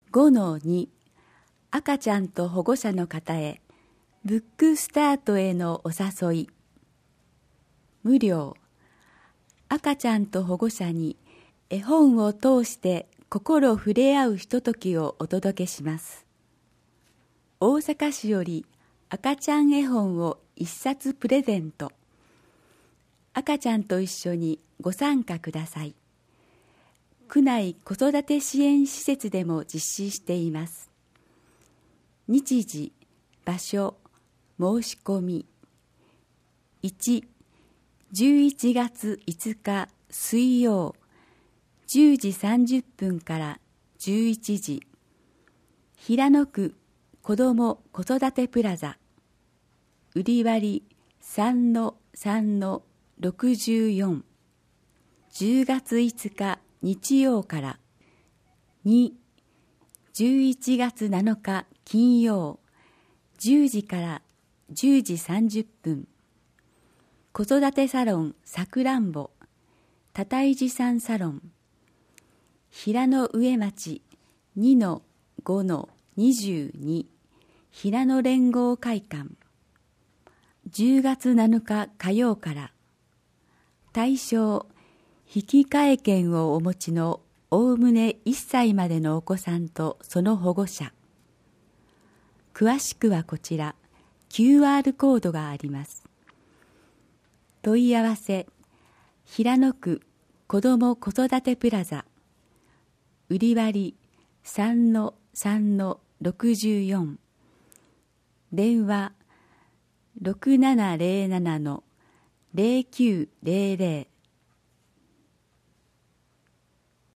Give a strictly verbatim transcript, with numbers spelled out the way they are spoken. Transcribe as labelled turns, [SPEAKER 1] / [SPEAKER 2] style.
[SPEAKER 1] ごのに 赤ちゃんと保護者の方へブックスタートへのお誘い。無料。赤ちゃんと保護者に絵本を通して心触れ合うひとときをお届けします。大阪市より赤ちゃん絵本を一冊プレゼント。赤ちゃんと一緒にご参加ください。区内子育て支援施設でも実施しています。日時、場所、申し込み。いち、じゅういちがついつか水曜、じゅうじさんじゅっぷんからじゅういちじ、平野区子ども子育てプラザ、売り割 さんのさんのろくじゅうよん、じゅうがついつか日曜からに、じゅういちがつなのか金曜、じゅうじからじゅうじさんじゅっぷん、子育てサロンさくらんぼ、多い寺さんサロン、平野上町 にのごのにじゅうに 平野連合会館、じゅうがつなのか火曜から。対象、引換券をお持ちのおおむねいっさいまでのお子さんとその保護者。詳しくはこちら キューアール コードがあります。問い合わせ、平野区子ども子育てプラザ、売り割 さんのさんのろくじゅうよん、電話 ろくななゼロななのゼロきゅうゼロゼロ